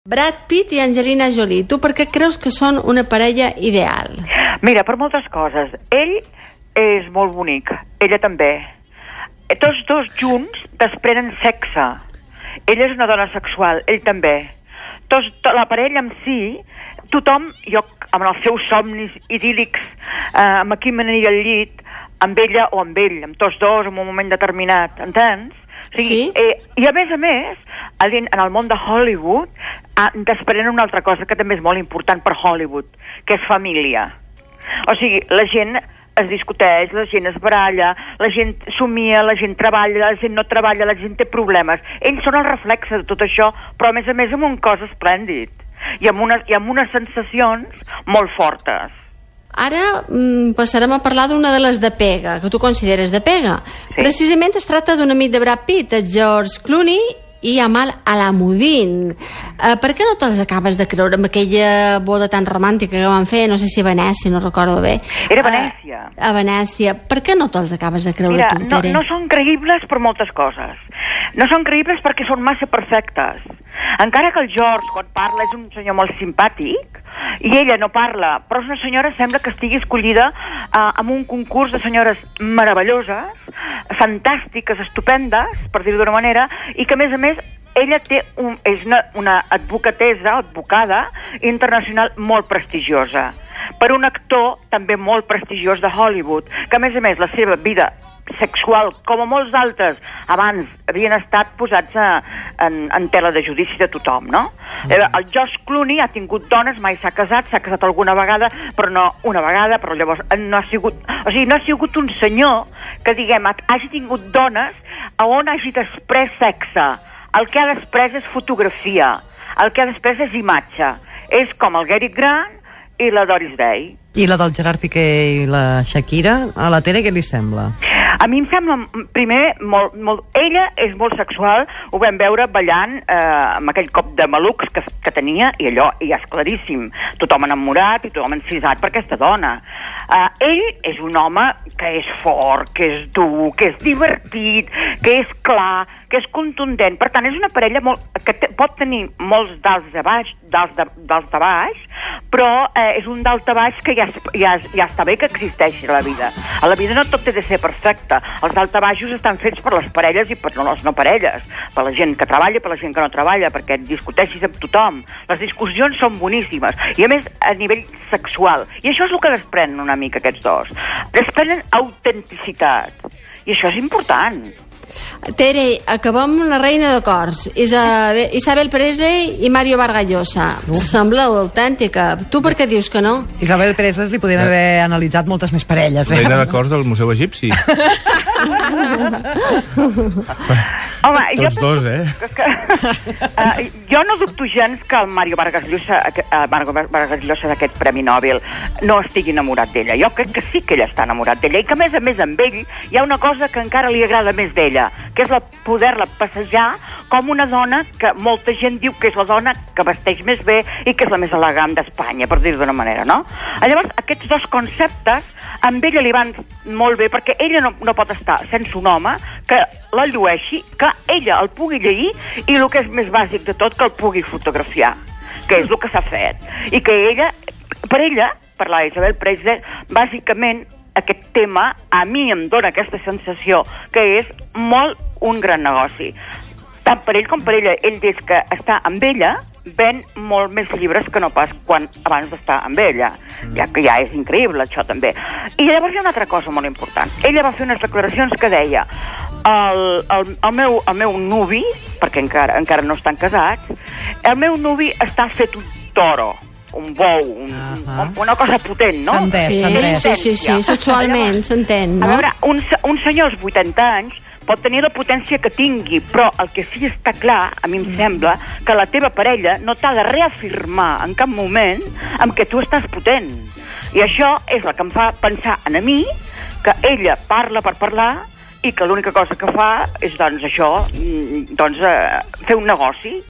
Brad Pitt i Angelina Jolie, tu per què creus que són una parella ideal? Mira, per moltes coses. Ell és molt bonic, ella també. Tots dos junts desprenen sexe. Ella és una dona sexual, ell també. La parella en si, tothom, jo amb els seus somnis idíl·lics, amb qui m'aniria al llit, amb ella o amb ell, amb tots dos en un moment determinat, entens? O sigui, sí. I a més, en el món de Hollywood desprenen una altra cosa que també és molt important per Hollywood, que és família. O sigui, la gent es discuteix, la gent es baralla, la gent somia, la gent treballa, la gent no treballa, la gent té problemes. Ells són el reflexe de tot això, però a més amb un cos esplèndid i amb unes sensacions molt fortes. Ara passarem a parlar d'una de les de pega, que tu consideres de pega. Sí. Precisament es tracta d'un amic de Brad Pitt, George Clooney i Amal Alamuddin. Per què no te'ls acabes de creure amb aquella boda tan romàntica que van fer? No sé si a Venècia, no recordo bé. Era a Venècia. A Venècia. Per què no te'ls acabes de creure? Mira, tu, Tere? no són creïbles per moltes coses. No són creïbles perquè són massa perfectes. Encara que el George, quan parla, és un senyor molt simpàtic, i ella no parla, però és una senyora, sembla que estigui escollida amb un concurs de senyores meravelloses, fantàstiques, estupendes, per dir-ho d'una manera, i que a més ella és una advocada internacional molt prestigiosa, per un actor també molt prestigiós de Hollywood, que a més la seva vida sexual, com a molts altres abans havien estat posats en tela de judici de tothom, no? El George Clooney ha tingut dones, mai s'ha casat alguna vegada, però no una vegada, però llavors no ha sigut un senyor que, diguem, hagi tingut dones on hagi després sexe. El que ha després és fotografia, el que ha després és imatge. És com el Gary Grant i la Doris Day. I la del Gerard Piqué i la Shakira, a la Tere què li sembla? A mi em sembla, primer, ella és molt sexual, ho vam veure ballant amb aquell cop de malucs que tenia, i allò ja és claríssim, tothom enamorat i tothom encisat per aquesta dona. Ell és un home que és fort, que és dur, que és divertit, que és clar, que és contundent. Per tant, és una parella que pot tenir molts dalts de baix, però és un dalt de baix que ja està bé que existeixi a la vida. A la vida no tot té de ser perfecte. Els daltabaixos estan fets per les parelles i per les no parelles, per la gent que treballa i per la gent que no treballa, perquè discuteixis amb tothom. Les discussions són boníssimes, i a més a nivell sexual. I això és el que desprenen una mica aquests dos. Desprenen autenticitat, i això és important. Tere, acabem amb la reina de cors, Isabel Presley i Mario Vargas Llosa. Sembla autèntica. Tu per què dius que no? Isabel Presley li podem haver analitzat moltes més parelles. Reina de cors del Museu Egipci. Home, tots dos, jo no dubto gens que el Mario Vargas Llosa d'aquest Premi Nobel no estigui enamorat d'ella. Jo crec que sí que ella està enamorat d'ella, i que a més amb ell hi ha una cosa que encara li agrada més d'ella, que és poder-la passejar com una dona que molta gent diu que és la dona que vesteix més bé i que és la més elegant d'Espanya, per dir-ho d'una manera, no? Llavors, aquests dos conceptes amb ella li van molt bé, perquè ella no pot estar sense un home que la llueixi, que ella el pugui llegir, i el que és més bàsic de tot, que el pugui fotografiar, que és el que s'ha fet. I que per la Isabel Presley, bàsicament, aquest tema a mi em dona aquesta sensació que és molt un gran negoci. Tant per ell com per ella. Ell, des que està amb ella, ven molt més llibres que no pas abans d'estar amb ella. Ja que ja és increïble, això també. I llavors hi ha una altra cosa molt important. Ella va fer unes declaracions que deia: el meu nuvi, perquè encara no estan casats, el meu nuvi està fet un toro, un bou, una cosa potent, no? Sí, sexualment s'entén, no? A veure, un senyor als 80 anys pot tenir la potència que tingui, però el que sí està clar, a mi em sembla, que la teva parella no t'ha de reafirmar en cap moment amb que tu estàs potent. I això és el que em fa pensar a mi que ella parla per parlar i que l'única cosa que fa és, doncs, això, fer un negoci.